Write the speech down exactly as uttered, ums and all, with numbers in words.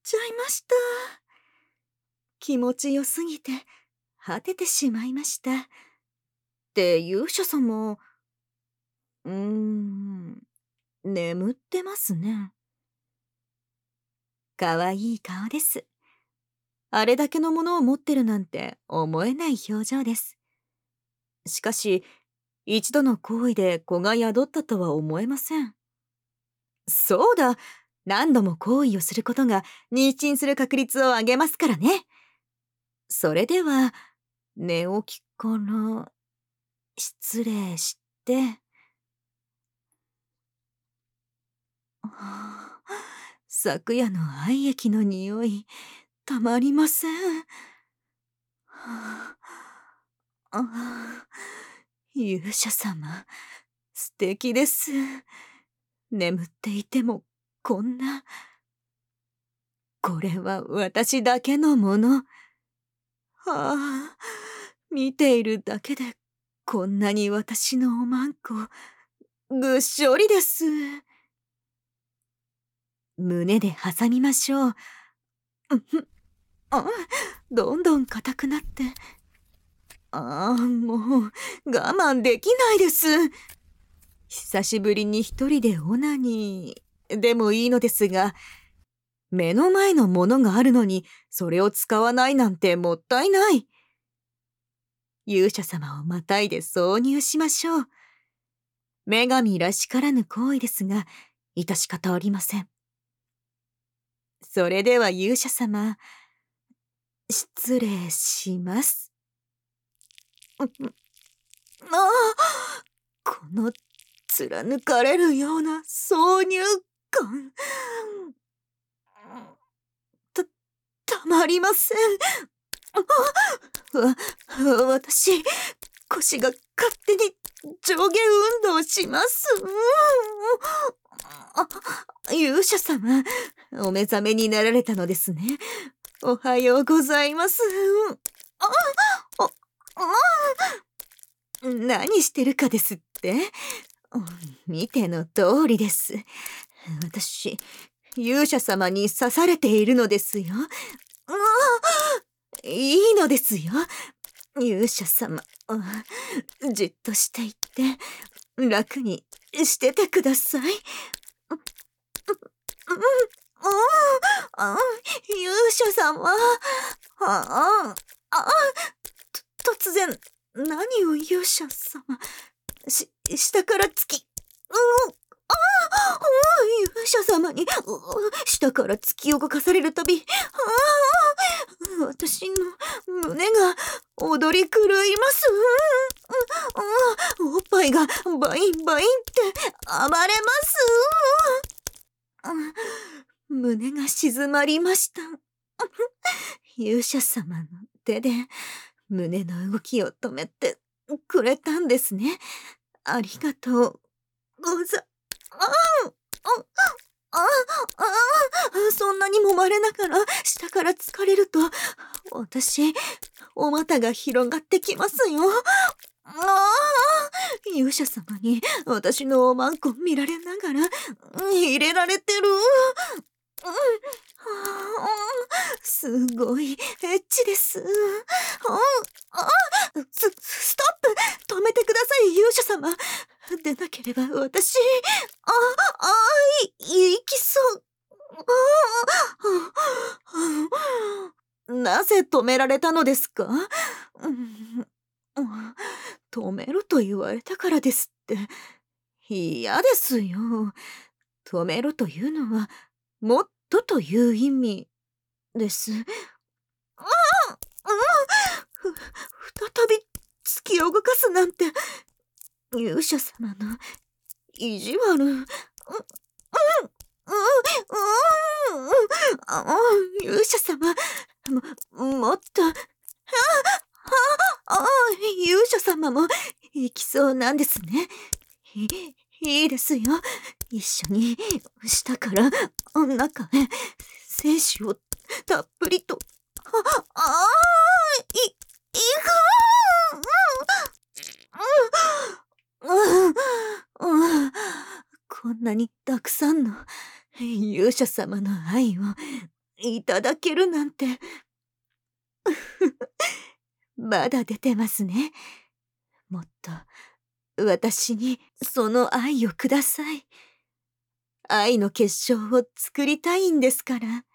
ちゃいました。気持ちよすぎて果ててしまいました。って勇者様、うーん、眠ってますね。かわいい顔です。あれだけのものを持ってるなんて思えない表情です。しかし、一度の行為で子が宿ったとは思えません。そうだ、何度も行為をすることが妊娠する確率を上げますからね。それでは、寝起きから失礼して、はあ、昨夜の愛液の匂い、たまりません。はあ、あ、勇者様、素敵です。眠っていてもこんな、これは私だけのもの。はあ、見ているだけでこんなに私のおまんこ、ぐっしょりです。胸で挟みましょう。うふん、あ、どんどん硬くなって。ああ、もう我慢できないです。久しぶりに一人でオナニーでもいいのですが、目の前のものがあるのにそれを使わないなんてもったいない。勇者様をまたいで挿入しましょう。女神らしからぬ行為ですが、致し方ありません。それでは勇者様、失礼します。ああ、この貫かれるような挿入感。た、たまりません。わ、私、腰が勝手に上下運動します。あ、勇者様、お目覚めになられたのですね。おはようございます。あ、あ、あ、何してるかですって？見ての通りです。私、勇者様に刺されているのですよ。いいのですよ。勇者様、じっとしていって楽にしててください。あ、勇者様、ああ、と突然何を勇者様、し下から突き、うん、ああ、勇者様に下から突き動かされるたび、ああ、私の胸が踊り狂います。うん、おっぱいがバインバインって暴れます。胸が静まりました。勇者様の手で胸の動きを止めてくれたんですね。ありがとうござ、ああ、ああ、ああ、そんなに揉まれながら下から疲れると私、お股が広がってきますよ。ああ、勇者様に私のおまんこ見られながら入れられてる。うん、はあ、すごいエッチです。ああ、ス、ストップ、止めてください、勇者様。でなければ私、あ、あ、い、いきそう。あ、なぜ止められたのですか？うん、止めろと言われたからですって。嫌ですよ。止めろというのは、もっとという意味です。ああ、ふ、再び突き動かすなんて、勇者様の意地悪。うん、うん、うん、うん、ああ、勇者様、も、もっと、ああ、ああ、勇者様も行きそうなんですね。い、いいですよ。一緒に下から中へ精子をたっぷりと。あ、ああ、い、いく、うん、うん、うん、こんなにたくさんの勇者様の愛をいただけるなんて。まだ出てますね。もっと私にその愛をください。愛の結晶を作りたいんですから。